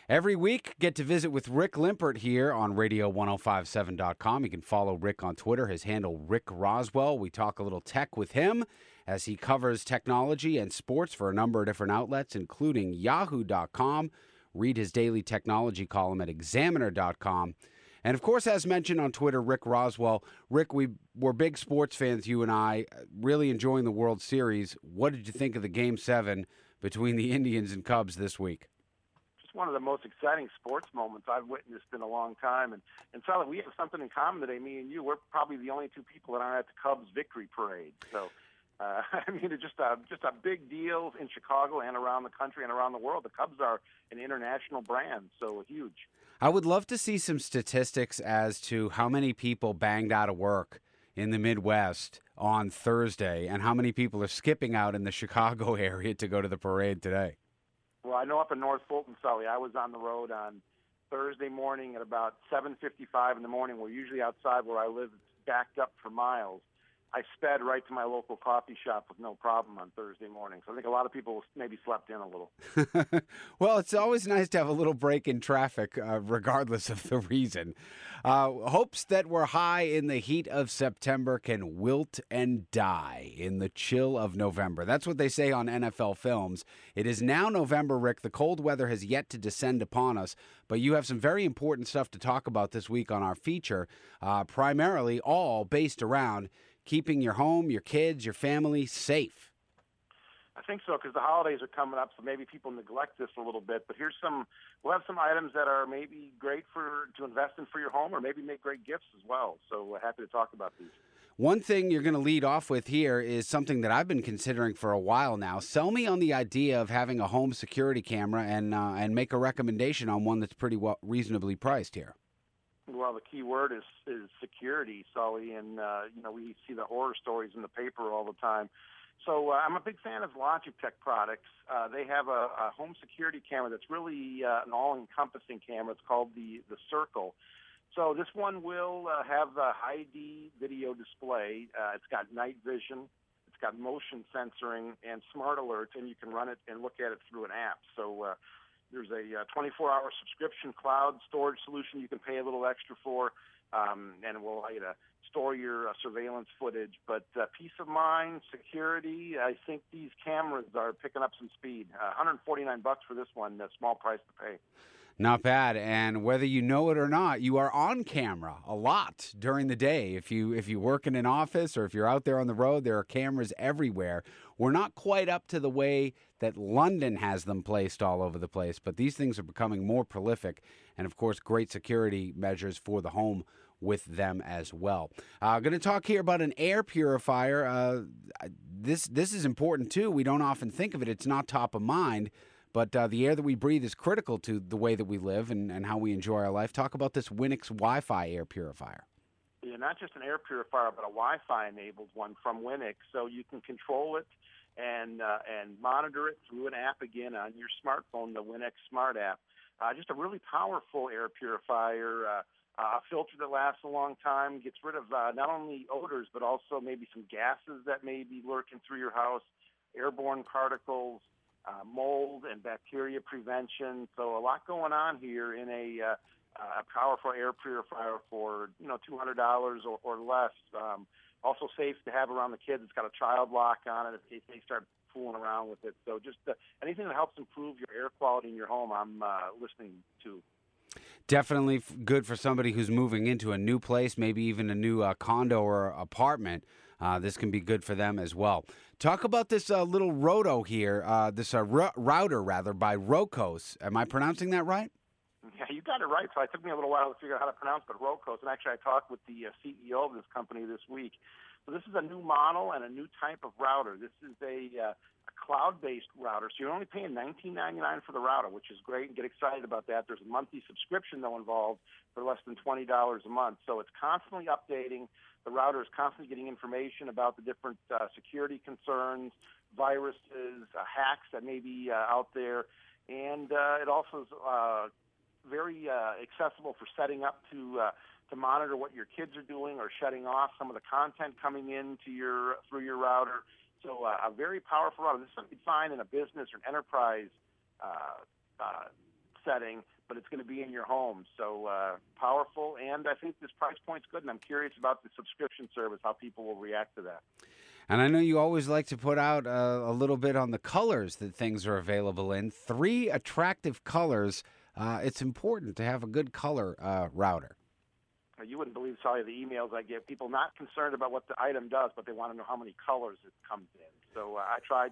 Every week, get to visit with Rick Limpert here on radio1057.com. You can follow Rick on Twitter, his handle Rick Roswell. We talk a little tech with him as he covers technology and sports for a number of different outlets, including yahoo.com. Read his daily technology column at examiner.com. And, of course, as mentioned on Twitter, Rick Roswell. Rick, we're big sports fans, you and I, really enjoying the World Series. What did you think of the Game 7 between the Indians and Cubs this week? Just one of the most exciting sports moments I've witnessed in a long time. And Sally, we have something in common today, me and you. We're probably the only two people that aren't at the Cubs victory parade. So, I mean, it's just a big deal in Chicago and around the country and around the world. The Cubs are an international brand, so huge. I would love to see some statistics as to how many people banged out of work in the Midwest on Thursday and how many people are skipping out in the Chicago area to go to the parade today. Well, I know up in North Fulton, Sully, I was on the road on Thursday morning at about 7:55 in the morning. We're usually outside where I live. It's backed up for miles. I sped right to my local coffee shop with no problem on Thursday morning. So I think a lot of people maybe slept in a little. Well, it's always nice to have a little break in traffic, regardless of the reason. Hopes that we're high in the heat of September can wilt and die in the chill of November. That's what they say on NFL Films. It is now November, Rick. The cold weather has yet to descend upon us, but you have some very important stuff to talk about this week on our feature, primarily all based around keeping your home, your kids, your family safe. I think so, because the holidays are coming up, so maybe people neglect this a little bit. But we'll have some items that are maybe great to invest in for your home, or maybe make great gifts as well. So we're happy to talk about these. One thing you're going to lead off with here is something that I've been considering for a while now. Sell me on the idea of having a home security camera and make a recommendation on one that's pretty reasonably priced here. Well, the key word is security, Sully, and we see the horror stories in the paper all the time. So I'm a big fan of Logitech products. They have a home security camera that's really an all-encompassing camera. It's called the Circle. So this one will have a high-D video display. It's got night vision. It's got motion censoring and smart alerts, and you can run it and look at it through an app. So there's a 24-hour subscription cloud storage solution you can pay a little extra for, and it will allow you to store your surveillance footage. But peace of mind, security, I think these cameras are picking up some speed. $149 for this one, a small price to pay. Not bad. And whether you know it or not, you are on camera a lot during the day. If you work in an office or if you're out there on the road, there are cameras everywhere. We're not quite up to the way that London has them placed all over the place, but these things are becoming more prolific. And, of course, great security measures for the home with them as well. Going to talk here about an air purifier. This is important, too. We don't often think of it. It's not top of mind. But the air that we breathe is critical to the way that we live and how we enjoy our life. Talk about this Winix Wi-Fi air purifier. Yeah, not just an air purifier, but a Wi-Fi-enabled one from Winix. So you can control it and monitor it through an app again on your smartphone, the Winix Smart app. Just a really powerful air purifier, a filter that lasts a long time, gets rid of not only odors, but also maybe some gases that may be lurking through your house, airborne particles, mold and bacteria prevention. So a lot going on here in a powerful air purifier for $200 or less. Also safe to have around the kids. It's got a child lock on it in case they start fooling around with it. So just anything that helps improve your air quality in your home, I'm listening to. Definitely good for somebody who's moving into a new place, maybe even a new condo or apartment. This can be good for them as well. Talk about this little roto here, this router by Rocos. Am I pronouncing that right? Yeah, you got it right. So it took me a little while to figure out how to pronounce it, but Rocos. And actually, I talked with the CEO of this company this week. So this is a new model and a new type of router. This is a cloud-based router. So you're only paying $19.99 for the router, which is great, and get excited about that. There's a monthly subscription, though, involved for less than $20 a month. So it's constantly updating. The router is constantly getting information about the different security concerns, viruses, hacks that may be out there. And it also is very accessible for setting up to monitor what your kids are doing or shutting off some of the content coming in to through your router. So a very powerful router. This is something you'd find in a business or an enterprise setting, but it's going to be in your home. So powerful, and I think this price point's good, and I'm curious about the subscription service, how people will react to that. And I know you always like to put out a little bit on the colors that things are available in. 3 attractive colors. It's important to have a good color router. You wouldn't believe, Sally, the emails I get. People not concerned about what the item does, but they want to know how many colors it comes in. So I try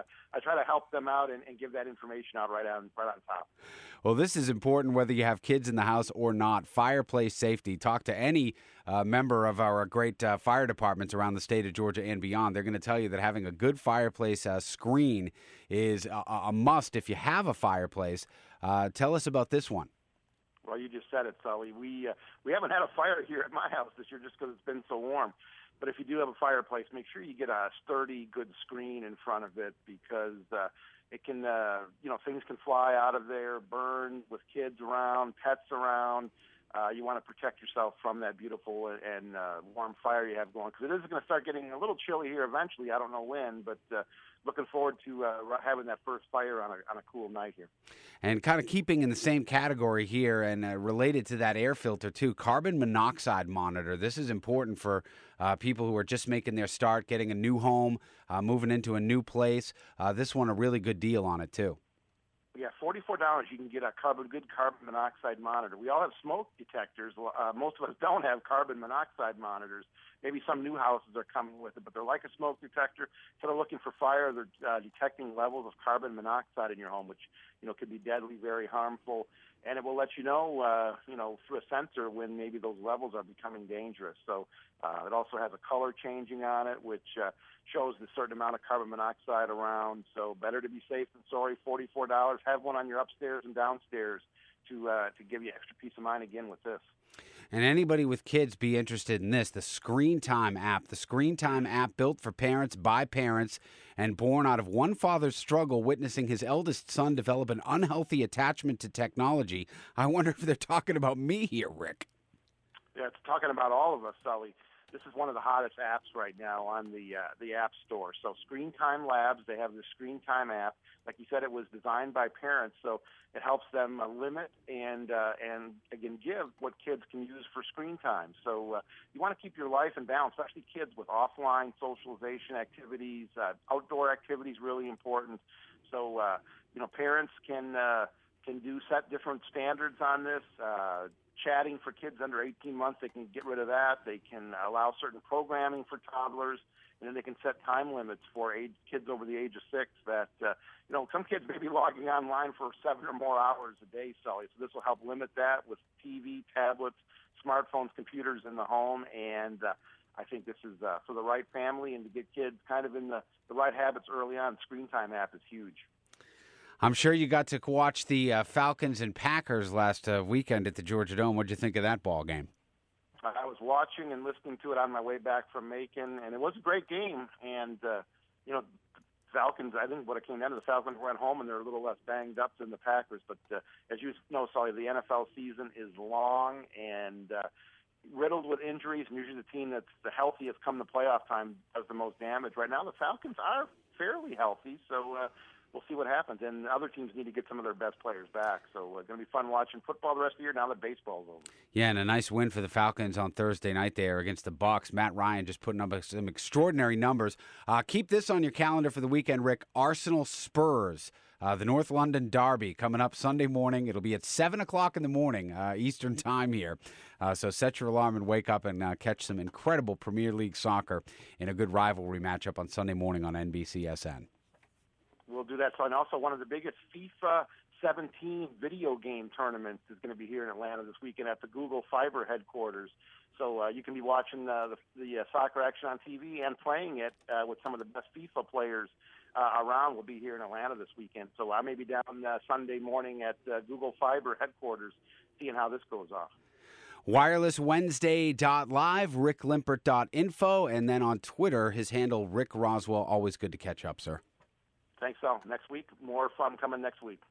to help them out and give that information out right on top. Well, this is important whether you have kids in the house or not. Fireplace safety. Talk to any member of our great fire departments around the state of Georgia and beyond. They're going to tell you that having a good fireplace screen is a must if you have a fireplace. Tell us about this one. Well, you just said it, Sully. We haven't had a fire here at my house this year just because it's been so warm. But if you do have a fireplace, make sure you get a sturdy, good screen in front of it because it can, things can fly out of there, burn with kids around, pets around. You want to protect yourself from that beautiful and warm fire you have going because it is going to start getting a little chilly here eventually. I don't know when, but looking forward to having that first fire on a cool night here. And kind of keeping in the same category here and related to that air filter too, carbon monoxide monitor. This is important for people who are just making their start, getting a new home, moving into a new place. This one, a really good deal on it too. Yeah, $44 you can get a good carbon monoxide monitor. We all have smoke detectors. Most of us don't have carbon monoxide monitors. Maybe some new houses are coming with it, but they're like a smoke detector. Instead of looking for fire, they're detecting levels of carbon monoxide in your home, which could be deadly, very harmful. And it will let you know, through a sensor when maybe those levels are becoming dangerous. So it also has a color changing on it, which shows a certain amount of carbon monoxide around. So better to be safe than sorry. $44. Have one on your upstairs and downstairs to give you extra peace of mind again with this. And anybody with kids be interested in this, the Screen Time app. The Screen Time app built for parents by parents and born out of one father's struggle witnessing his eldest son develop an unhealthy attachment to technology. I wonder if they're talking about me here, Rick. Yeah, it's talking about all of us, Sully. This is one of the hottest apps right now on the App Store. So Screen Time Labs, they have the Screen Time app. Like you said, it was designed by parents, so it helps them limit and again give what kids can use for screen time. So you want to keep your life in balance, especially kids with offline socialization activities, outdoor activities, really important. So parents can set different standards on this. Chatting for kids under 18 months, they can get rid of that. They can allow certain programming for toddlers, and then they can set time limits for kids over the age of 6 that, some kids may be logging online for 7 or more hours a day, Sully. So this will help limit that with TV, tablets, smartphones, computers in the home. And I think this is for the right family and to get kids kind of in the right habits early on. Screen Time app is huge. I'm sure you got to watch the Falcons and Packers last weekend at the Georgia Dome. What'd you think of that ball game? I was watching and listening to it on my way back from Macon, and it was a great game. And, Falcons, I think what it came down to, the Falcons went home, and they're a little less banged up than the Packers. But as you know, Sully, the NFL season is long and riddled with injuries, and usually the team that's the healthiest come to playoff time does the most damage. Right now, the Falcons are fairly healthy, so we'll see what happens. And other teams need to get some of their best players back. So it's going to be fun watching football the rest of the year now that baseball's over. Yeah, and a nice win for the Falcons on Thursday night there against the Bucs. Matt Ryan just putting up some extraordinary numbers. Keep this on your calendar for the weekend, Rick. Arsenal Spurs, the North London Derby coming up Sunday morning. It'll be at 7 o'clock in the morning Eastern time here. So set your alarm and wake up and catch some incredible Premier League soccer in a good rivalry matchup on Sunday morning on NBCSN. We'll do that. So, and also one of the biggest FIFA 17 video game tournaments is going to be here in Atlanta this weekend at the Google Fiber headquarters. So you can be watching the soccer action on TV and playing it with some of the best FIFA players around. Will be here in Atlanta this weekend. So I may be down Sunday morning at Google Fiber headquarters seeing how this goes off. WirelessWednesday.live, RickLimpert.info, and then on Twitter, his handle, Rick Roswell. Always good to catch up, sir. Thanks, Al. Next week, more fun coming next week.